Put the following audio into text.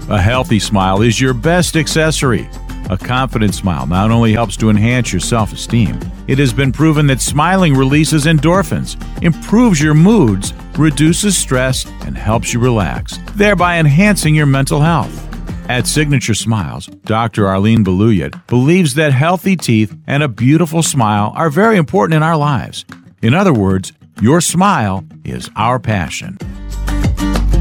A healthy smile is your best accessory. A confident smile not only helps to enhance your self-esteem, it has been proven that smiling releases endorphins, improves your moods, reduces stress, and helps you relax, thereby enhancing your mental health. At Signature Smiles, Dr. Arlene Beluyet believes that healthy teeth and a beautiful smile are very important in our lives. In other words, your smile is our passion.